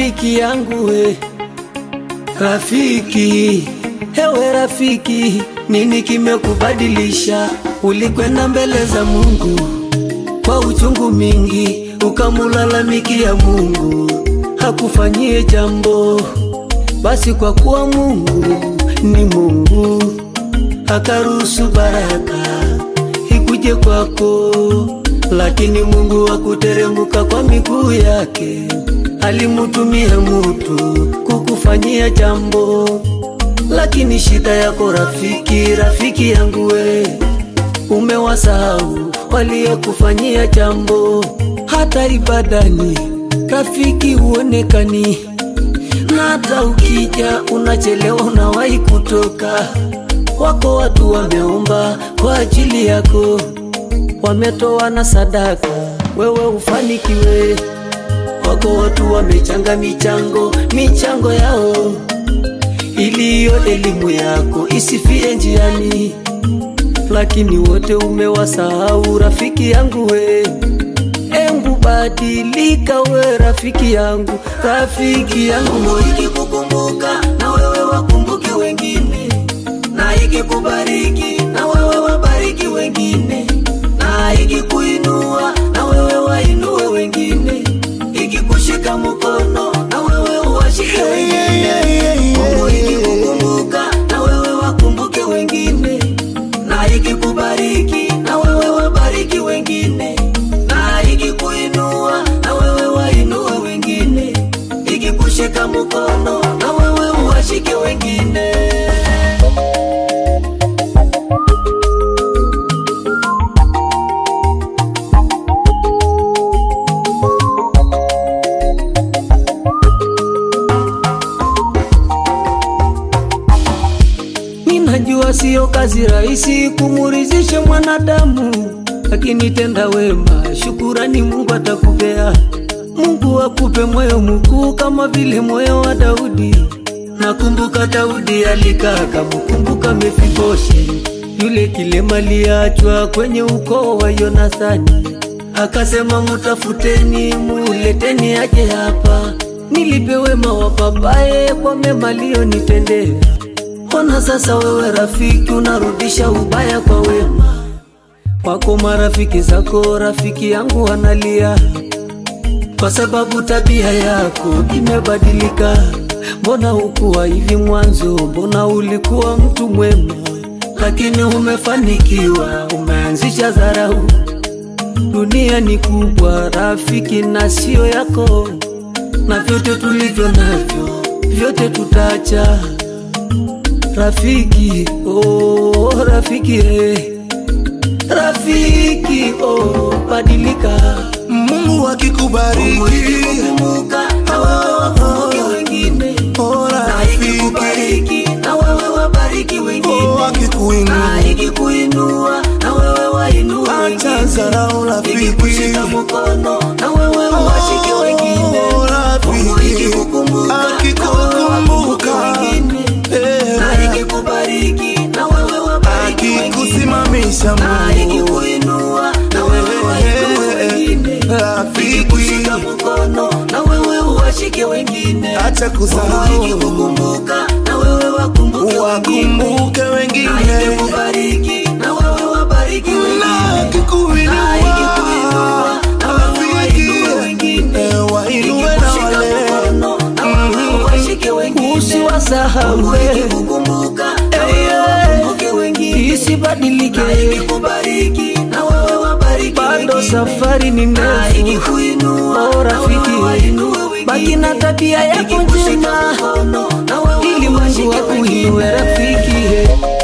rafiki yangu we, rafiki, hewe rafiki, nini kimekubadilisha? Ulikwenda mbele za Mungu kwa uchungu mingi, ukamulalamikia Mungu hakufanyie jambo. Basi kwa kuwa Mungu ni Mungu, akaruhusu baraka ikuje kwako. Lakini Mungu hakuteremka kwa miguu yake, alimutumia mtu kukufanyia jambo. Lakini shida yako rafiki, rafiki yangu we, umewasahau waliokufanyia jambo. Hata ibadani rafiki huonekani, na hata ukija unachelewa, unawahi kutoka. Wako watu wameomba kwa ajili yako, wametoa na sadaka wewe ufanikiwe. Wako watu wamechanga michango yao, ili hiyo elimu yako isifie njiani. Lakini wote umewasahau rafiki yangu we, embu badilika we rafiki yangu, rafiki yangu. Ikikukumbuka na wewe wakumbuke wengine, na ikikubariki na wewe wabariki wengine, na ikikuinua na wewe wainue wengine, ikikushika mkono na wewe uwashike wengine. Mungu ikikukumbuka na wewe wakumbuke wengine, na ikikubariki na wewe wabariki wengine, na ikikuinua na wewe wainue wengine, ikikushika mkono na wewe uwashike wengine. Ninajua sio kazi rahisi kumuridhisha mwanadamu, lakini tenda wema, shukurani Mungu atakupea. Mungu akupe moyo mkuu kama vile moyo wa Daudi. Nakumbuka Daudi alikaa kumkumbuka Mefiboshi, yule kilema aliachwa kwenye ukoo wa Yonathani. Akasema mtafuteni, muleteni aje hapa, nilipe wema wa babaye kwa mema aliyonitendea. Ona sasa wewe rafiki, unarudisha ubaya kwa wema. Wako marafiki zako rafiki yangu wanalia, kwa sababu tabia yako imebadilika. Mbona hukuwa hivi mwanzo? Mbona ulikuwa mtu mwema? Lakini umefanikiwa, umeanzisha dharau. Dunia ni kubwa rafiki, na sio yako, na vyote tulivyo navyo vyote tutaacha. Rafiki, oh rafiki, rafiki, oh badilika. Mungu akikubariki na wewe wakumbuke wengine, na ikikubariki na wewe wabariki wengine, na ikikuinua na wewe wainue wengine, ikikushika mkono na wewe uwashike wengine. Mungu ikikukumbuka na wewe wakumbuke wengine, na ikikubariki na wewe wabariki wengine, akikusimamisha na ikikuinua na wewe wainue wengine, ikikushika mkono na wewe uwashike wengine. acha kusahau, ikikukumbuka na wewe wakumbuke wengine, na ikikubariki na wewe wabariki wengine, na ikikuinua na wewe wainue wengine, wainue na wale mkono na wewe uwashike wengine. Usiwasahau ikikukumbuka na wewe wakumbuke wengine, isibadilike. Na ikikubariki na wewe wabariki wengine, bado safari ni ndefu. Oh rafiki, baki na tabia yako njema, ili Mungu akuinue rafiki.